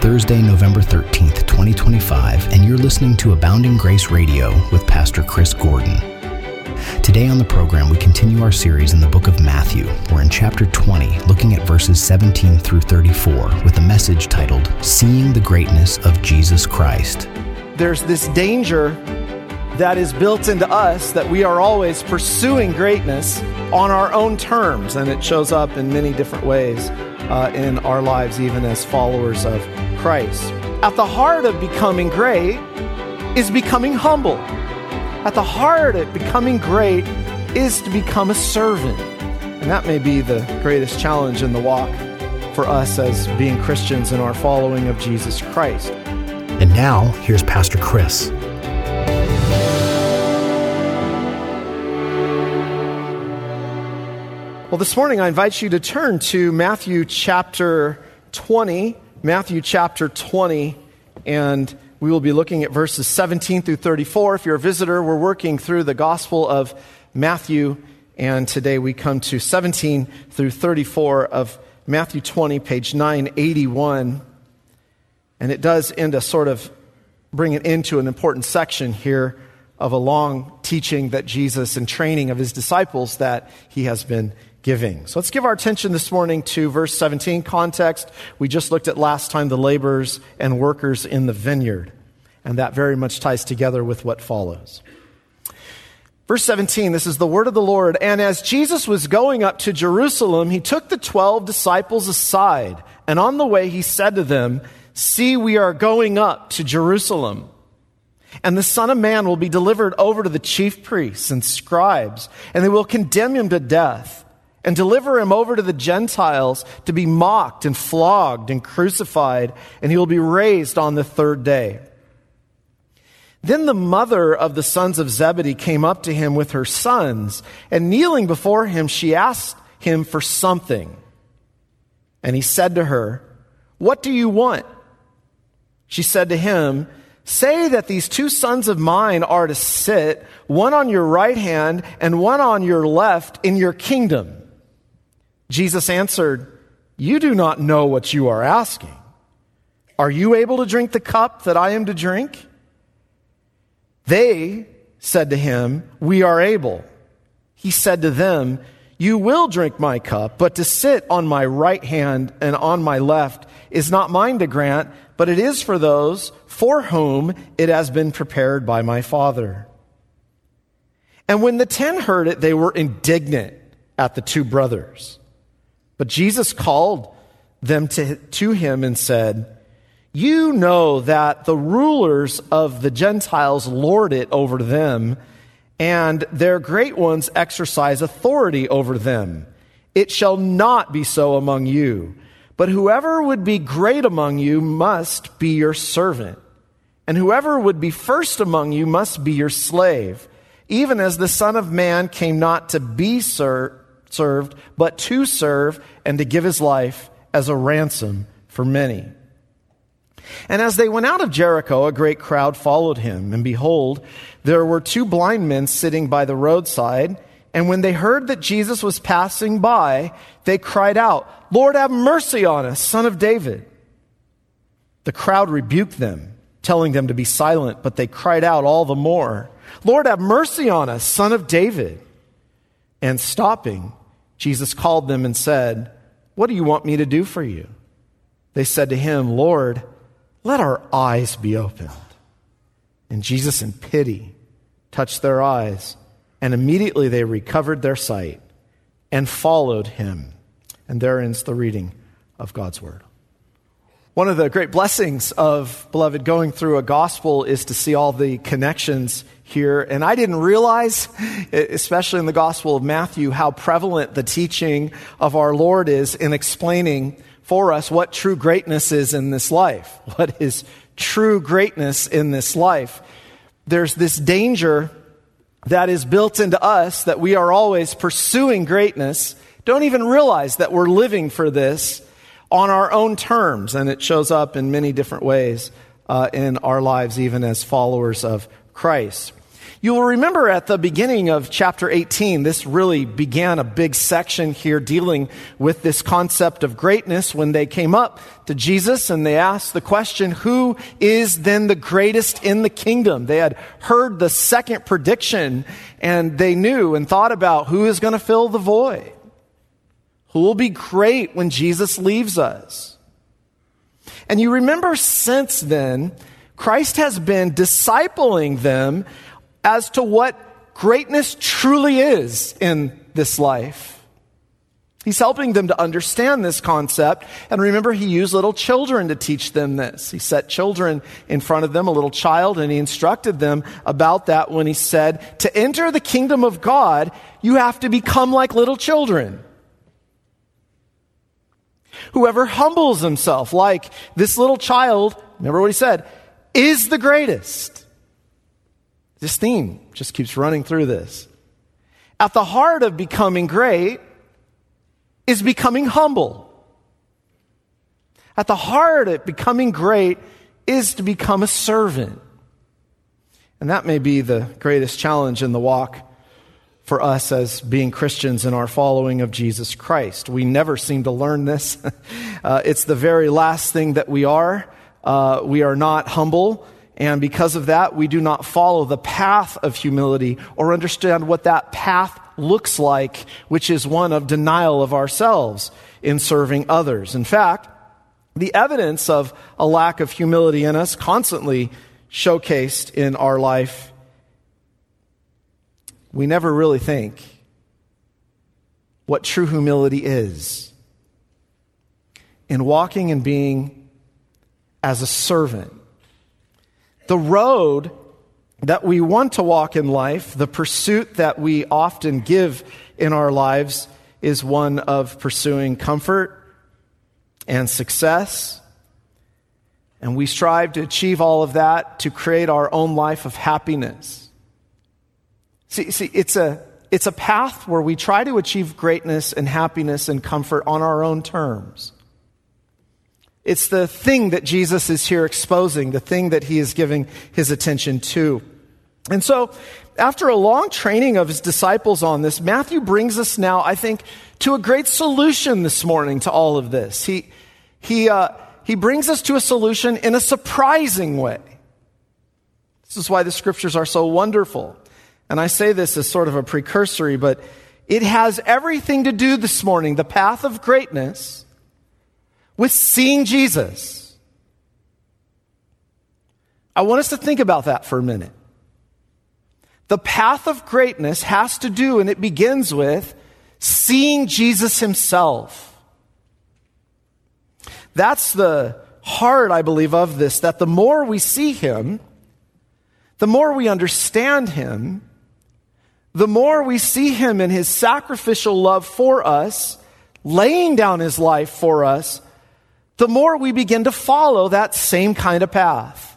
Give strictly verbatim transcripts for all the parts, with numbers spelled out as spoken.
Thursday, November thirteenth, twenty twenty-five, and you're listening to Abounding Grace Radio with Pastor Chris Gordon. Today on the program, we continue our series in the book of Matthew. We're in chapter twenty, looking at verses seventeen through thirty-four, with a message titled, Seeing the Greatness of Jesus Christ. There's this danger that is built into us that we are always pursuing greatness on our own terms, and it shows up in many different ways uh, in our lives, even as followers of Christ. At the heart of becoming great is becoming humble. At the heart of becoming great is to become a servant. And that may be the greatest challenge in the walk for us as being Christians in our following of Jesus Christ. And now, here's Pastor Chris. Well, this morning I invite you to turn to Matthew chapter twenty, Matthew chapter twenty, and we will be looking at verses seventeen through thirty-four. If you're a visitor, we're working through the Gospel of Matthew, and today we come to seventeen through thirty-four of Matthew twenty, page nine eighty-one. And it does end a sort of bring it into an important section here of a long teaching that Jesus and training of his disciples that he has been giving. So let's give our attention this morning to verse seventeen, context. We just looked at last time the laborers and workers in the vineyard, and that very much ties together with what follows. Verse seventeen, this is the word of the Lord. And as Jesus was going up to Jerusalem, he took the twelve disciples aside, and on the way he said to them, "See, we are going up to Jerusalem, and the Son of Man will be delivered over to the chief priests and scribes, and they will condemn him to death and deliver him over to the Gentiles to be mocked and flogged and crucified, and he will be raised on the third day." Then the mother of the sons of Zebedee came up to him with her sons, and kneeling before him, she asked him for something. And he said to her, "What do you want?" She said to him, "Say that these two sons of mine are to sit, one on your right hand and one on your left, in your kingdom." Jesus answered, "You do not know what you are asking. Are you able to drink the cup that I am to drink?" They said to him, "We are able." He said to them, "You will drink my cup, but to sit on my right hand and on my left is not mine to grant, but it is for those for whom it has been prepared by my Father." And when the ten heard it, they were indignant at the two brothers. But Jesus called them to, to him and said, "You know that the rulers of the Gentiles lord it over them, and their great ones exercise authority over them. It shall not be so among you. But whoever would be great among you must be your servant, and whoever would be first among you must be your slave, even as the Son of Man came not to be ser- served, but to serve and to give his life as a ransom for many." And as they went out of Jericho, a great crowd followed him, and behold, there were two blind men sitting by the roadside. And when they heard that Jesus was passing by, they cried out, "Lord, have mercy on us, Son of David." The crowd rebuked them, telling them to be silent, but they cried out all the more, "Lord, have mercy on us, Son of David." And stopping, Jesus called them and said, "What do you want me to do for you?" They said to him, "Lord, let our eyes be opened." And Jesus, in pity, touched their eyes, and immediately they recovered their sight and followed him. And there ends the reading of God's word. One of the great blessings of, beloved, going through a gospel is to see all the connections here. And I didn't realize, especially in the Gospel of Matthew, how prevalent the teaching of our Lord is in explaining for us what true greatness is in this life. What is true greatness in this life? There's this danger that is built into us that we are always pursuing greatness, don't even realize that we're living for this on our own terms, and it shows up in many different ways uh, in our lives, even as followers of Christ. You will remember at the beginning of chapter eighteen, this really began a big section here dealing with this concept of greatness when they came up to Jesus and they asked the question, who is then the greatest in the kingdom? They had heard the second prediction and they knew and thought about who is going to fill the void. Who will be great when Jesus leaves us? And you remember since then, Christ has been discipling them as to what greatness truly is in this life. He's helping them to understand this concept. And remember, he used little children to teach them this. He set children in front of them, a little child, and he instructed them about that when he said, to enter the kingdom of God, you have to become like little children. Whoever humbles himself like this little child, remember what he said, is the greatest. This theme just keeps running through this. At the heart of becoming great is becoming humble. At the heart of becoming great is to become a servant. And that may be the greatest challenge in the walk for us as being Christians in our following of Jesus Christ. We never seem to learn this. uh, it's the very last thing that we are. Uh, we are not humble. And because of that, we do not follow the path of humility or understand what that path looks like, which is one of denial of ourselves in serving others. In fact, the evidence of a lack of humility in us constantly showcased in our life. We never really think what true humility is. In walking and being as a servant. The road that we want to walk in life, the pursuit that we often give in our lives, is one of pursuing comfort and success. And we strive to achieve all of that to create our own life of happiness. See, see, it's a, it's a path where we try to achieve greatness and happiness and comfort on our own terms. It's the thing that Jesus is here exposing, the thing that he is giving his attention to. And so, after a long training of his disciples on this, Matthew brings us now, I think, to a great solution this morning to all of this. He, he, uh, he brings us to a solution in a surprising way. This is why the scriptures are so wonderful. And I say this as sort of a precursory, but it has everything to do this morning, the path of greatness, with seeing Jesus. I want us to think about that for a minute. The path of greatness has to do, and it begins with, seeing Jesus himself. That's the heart, I believe, of this, that the more we see him, the more we understand him, the more we see him in his sacrificial love for us, laying down his life for us, the more we begin to follow that same kind of path.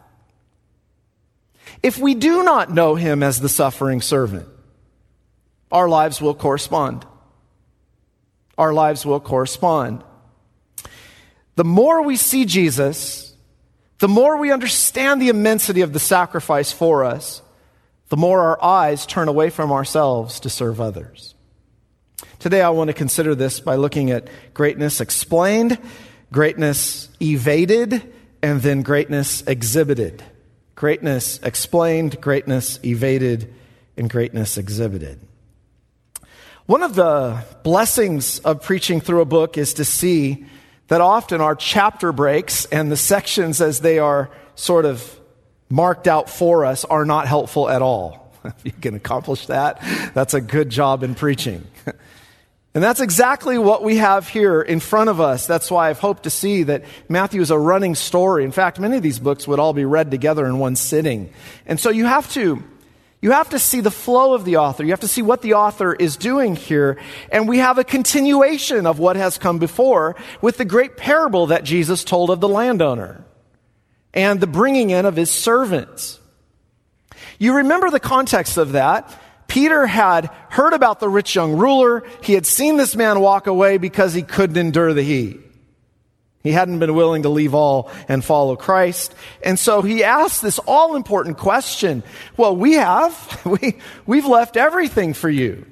If we do not know him as the suffering servant, our lives will correspond. Our lives will correspond. The more we see Jesus, the more we understand the immensity of the sacrifice for us, the more our eyes turn away from ourselves to serve others. Today I want to consider this by looking at greatness explained, greatness evaded, and then greatness exhibited. Greatness explained, greatness evaded, and greatness exhibited. One of the blessings of preaching through a book is to see that often our chapter breaks and the sections as they are sort of marked out for us are not helpful at all. If you can accomplish that, that's a good job in preaching. And that's exactly what we have here in front of us. That's why I've hoped to see that Matthew is a running story. In fact, many of these books would all be read together in one sitting. And so you have to, you have to see the flow of the author. You have to see what the author is doing here. And we have a continuation of what has come before with the great parable that Jesus told of the landowner and the bringing in of his servants. You remember the context of that. Peter had heard about the rich young ruler. He had seen this man walk away because he couldn't endure the heat. He hadn't been willing to leave all and follow Christ. And so he asked this all-important question. Well, we have. We, we've left everything for you.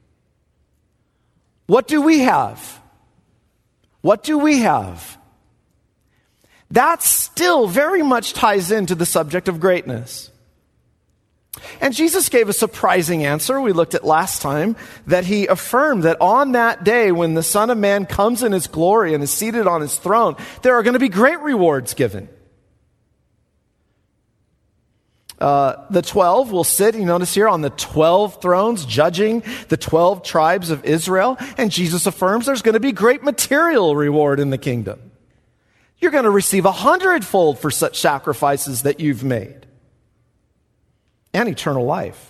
What do we have? What do we have? That still very much ties into the subject of greatness. And Jesus gave a surprising answer. We looked at last time that he affirmed that on that day when the Son of Man comes in his glory and is seated on his throne, there are going to be great rewards given. Uh, the twelve will sit, you notice here, on the twelve thrones, judging the twelve tribes of Israel. And Jesus affirms there's going to be great material reward in the kingdom. You're going to receive a hundredfold for such sacrifices that you've made. And eternal life.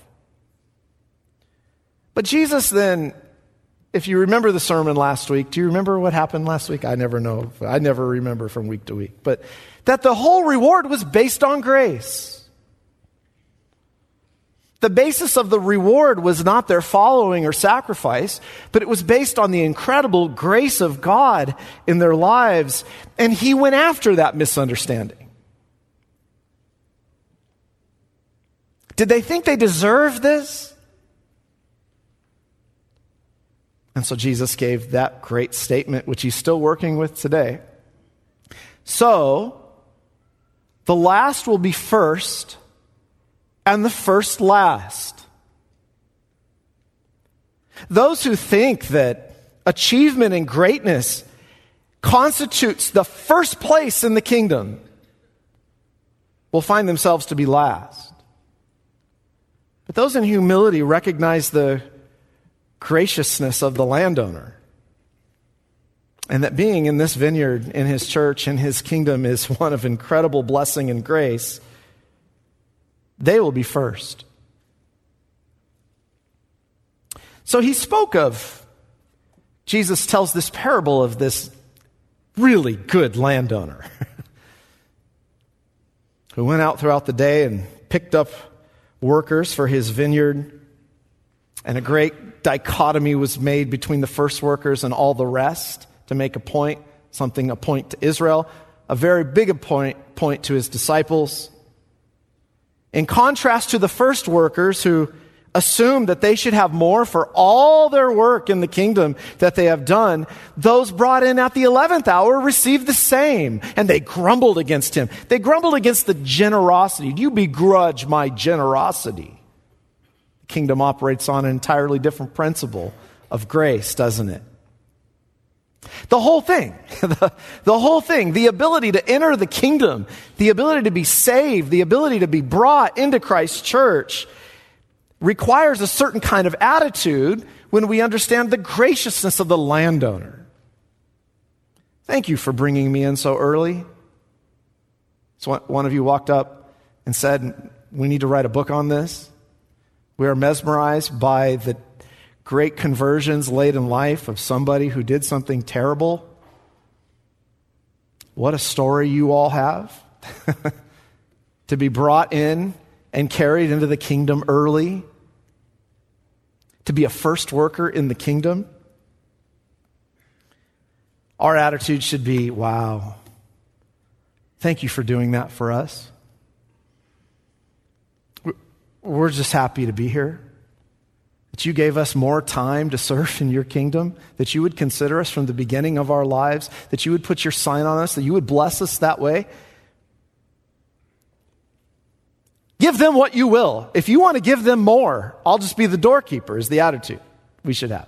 But Jesus then, if you remember the sermon last week, do you remember what happened last week? I never know. I never remember from week to week. But that the whole reward was based on grace. The basis of the reward was not their following or sacrifice, but it was based on the incredible grace of God in their lives. And he went after that misunderstanding. Did they think they deserved this? And so Jesus gave that great statement, which he's still working with today. So, the last will be first, and the first last. Those who think that achievement and greatness constitutes the first place in the kingdom will find themselves to be last. But those in humility recognize the graciousness of the landowner. And that being in this vineyard, in his church, in his kingdom is one of incredible blessing and grace. They will be first. So he spoke of, Jesus tells this parable of this really good landowner who went out throughout the day and picked up workers for his vineyard, and a great dichotomy was made between the first workers and all the rest to make a point, something a point to Israel, a very big a point, point to his disciples. In contrast to the first workers who assumed that they should have more for all their work in the kingdom that they have done, those brought in at the eleventh hour received the same, and they grumbled against him. They grumbled against the generosity. Do you begrudge my generosity? The kingdom operates on an entirely different principle of grace, doesn't it? The whole thing, the, the whole thing, the ability to enter the kingdom, the ability to be saved, the ability to be brought into Christ's church requires a certain kind of attitude when we understand the graciousness of the landowner. Thank you for bringing me in so early. So one of you walked up and said, we need to write a book on this. We are mesmerized by the great conversions late in life of somebody who did something terrible. What a story you all have. To be brought in and carried into the kingdom early. To be a first worker in the kingdom. Our attitude should be, wow, thank you for doing that for us. We're just happy to be here. That you gave us more time to serve in your kingdom. That you would consider us from the beginning of our lives. That you would put your sign on us. That you would bless us that way. Give them what you will. If you want to give them more, I'll just be the doorkeeper, is the attitude we should have.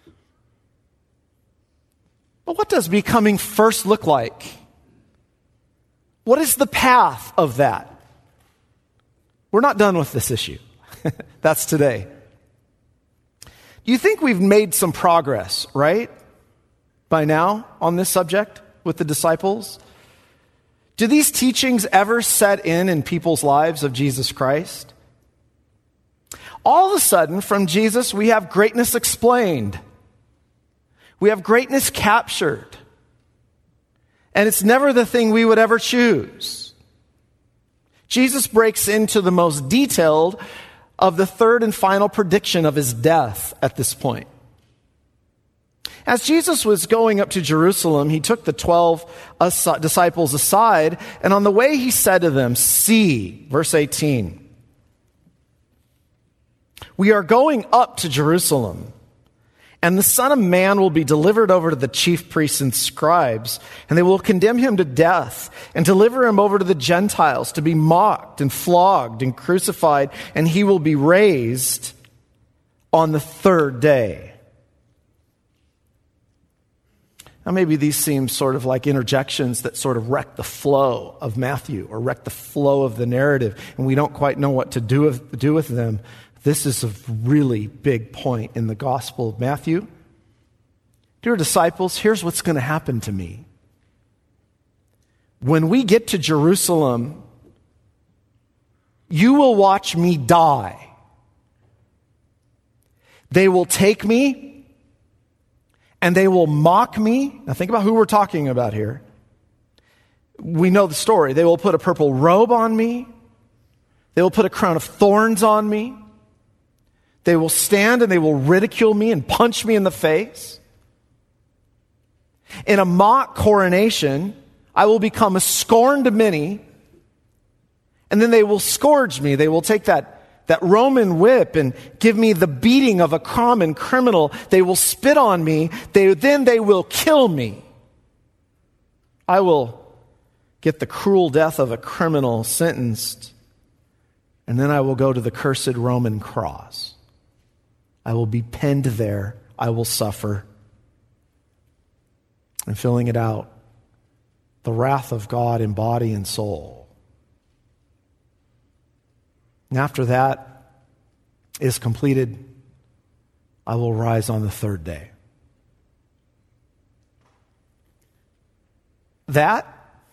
But what does becoming first look like? What is the path of that? We're not done with this issue. That's today. Do you think we've made some progress, right? By now on this subject with the disciples? Do these teachings ever set in in people's lives of Jesus Christ? All of a sudden, from Jesus, we have greatness explained. We have greatness captured. And it's never the thing we would ever choose. Jesus breaks into the most detailed of the third and final prediction of his death at this point. As Jesus was going up to Jerusalem, he took the twelve disciples aside, and on the way he said to them, "See," verse eighteen, "we are going up to Jerusalem, and the Son of Man will be delivered over to the chief priests and scribes, and they will condemn him to death and deliver him over to the Gentiles to be mocked and flogged and crucified, and he will be raised on the third day." Now, maybe these seem sort of like interjections that sort of wreck the flow of Matthew or wreck the flow of the narrative, and we don't quite know what to do with, do with them. This is a really big point in the Gospel of Matthew. Dear disciples, here's what's going to happen to me. When we get to Jerusalem, you will watch me die. They will take me and they will mock me. Now think about who we're talking about here. We know the story. They will put a purple robe on me. They will put a crown of thorns on me. They will stand and they will ridicule me and punch me in the face. In a mock coronation, I will become a scorn to many. And then they will scourge me. They will take that That Roman whip and give me the beating of a common criminal. They will spit on me. They, then they will kill me. I will get the cruel death of a criminal sentenced. And then I will go to the cursed Roman cross. I will be pinned there. I will suffer. And filling it out, the wrath of God in body and soul. And after that is completed, I will rise on the third day. That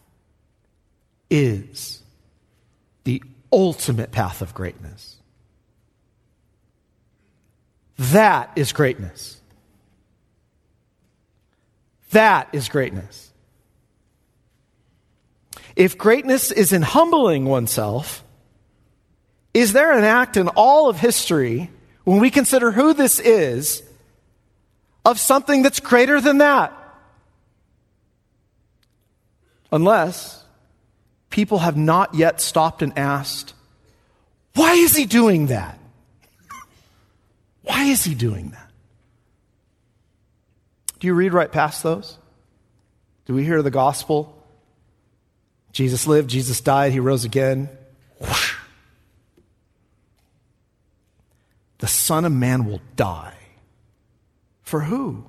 is the ultimate path of greatness. That is greatness. That is greatness. If greatness is in humbling oneself, is there an act in all of history, when we consider who this is, of something that's greater than that? Unless people have not yet stopped and asked, why is he doing that? Why is he doing that? Do you read right past those? Do we hear the gospel? Jesus lived, Jesus died, he rose again. Whoosh. The Son of Man will die. For who?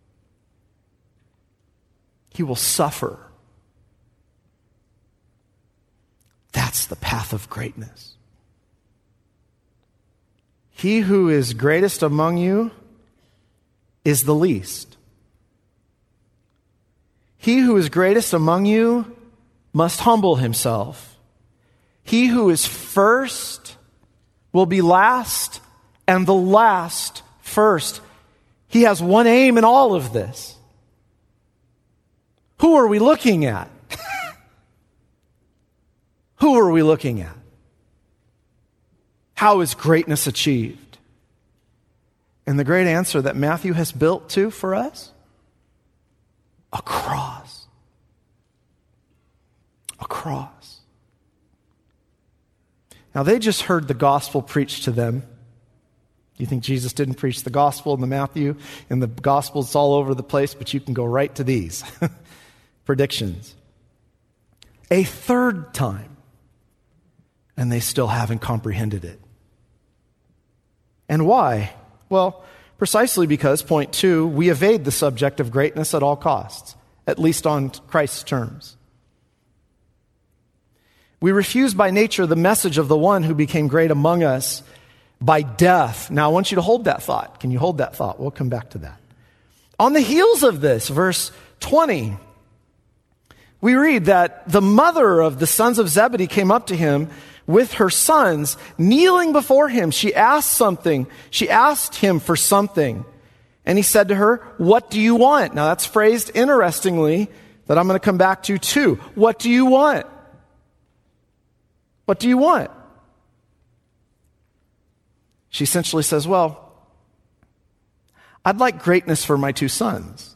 He will suffer. That's the path of greatness. He who is greatest among you is the least. He who is greatest among you must humble himself. He who is first will be last, and the last first. He has one aim in all of this. Who are we looking at? Who are we looking at? How is greatness achieved? And the great answer that Matthew has built to for us? A cross. A cross. Now they just heard the gospel preached to them. You think Jesus didn't preach the gospel in the Matthew? In the gospel, it's all over the place, but you can go right to these predictions. A third time, and they still haven't comprehended it. And why? Well, precisely because, point two, we evade the subject of greatness at all costs, at least on Christ's terms. We refuse by nature the message of the one who became great among us by death. Now, I want you to hold that thought. Can you hold that thought? We'll come back to that. On the heels of this, verse twenty, we read that the mother of the sons of Zebedee came up to him with her sons, kneeling before him. She asked something. She asked him for something. And he said to her, "What do you want?" Now, that's phrased interestingly that I'm going to come back to too. What do you want? What do you want? She essentially says, well, I'd like greatness for my two sons.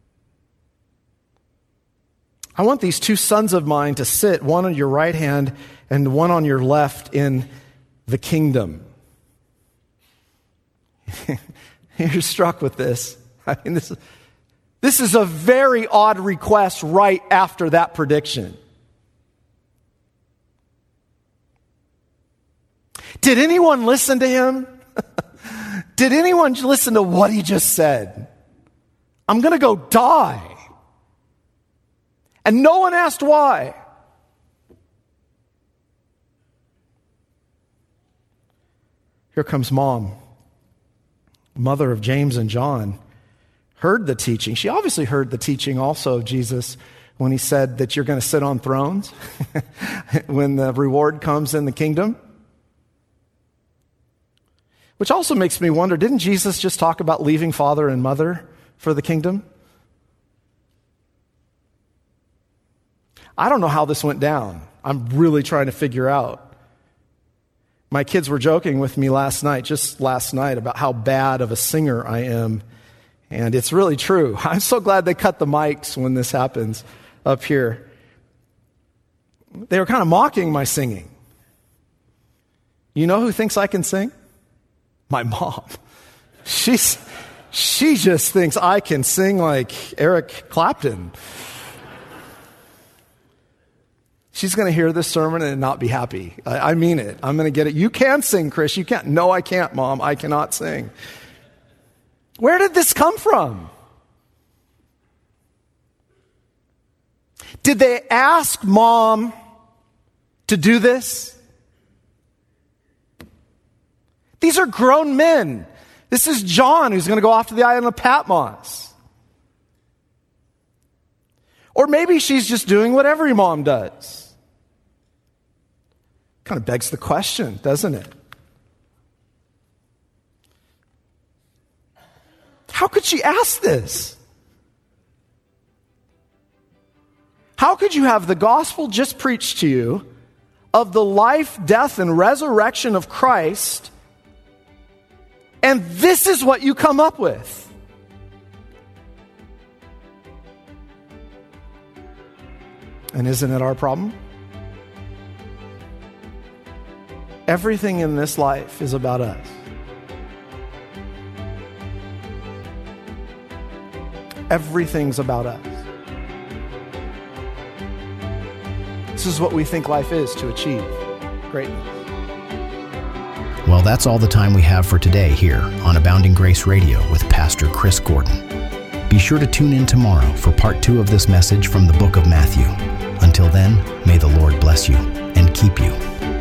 I want these two sons of mine to sit, one on your right hand and one on your left in the kingdom. You're struck with this. I mean, this, this is a very odd request right after that prediction. Did anyone listen to him? Did anyone listen to what he just said? I'm going to go die. And no one asked why. Here comes mom, mother of James and John, heard the teaching. She obviously heard the teaching also of Jesus when he said that you're going to sit on thrones when the reward comes in the kingdom. Which also makes me wonder, didn't Jesus just talk about leaving father and mother for the kingdom? I don't know how this went down. I'm really trying to figure out. My kids were joking with me last night, just last night, about how bad of a singer I am. And it's really true. I'm so glad they cut the mics when this happens up here. They were kind of mocking my singing. You know who thinks I can sing? My mom. She's, she just thinks I can sing like Eric Clapton. She's going to hear this sermon and not be happy. I, I mean it. I'm going to get it. You can sing, Chris. You can't. No, I can't, Mom. I cannot sing. Where did this come from? Did they ask Mom to do this? These are grown men. This is John who's going to go off to the island of Patmos. Or maybe she's just doing what every mom does. Kind of begs the question, doesn't it? How could she ask this? How could you have the gospel just preached to you of the life, death, and resurrection of Christ, and this is what you come up with? And isn't it our problem? Everything in this life is about us. Everything's about us. This is what we think life is, to achieve greatness. Well, that's all the time we have for today here on Abounding Grace Radio with Pastor Chris Gordon. Be sure to tune in tomorrow for part two of this message from the book of Matthew. Until then, may the Lord bless you and keep you.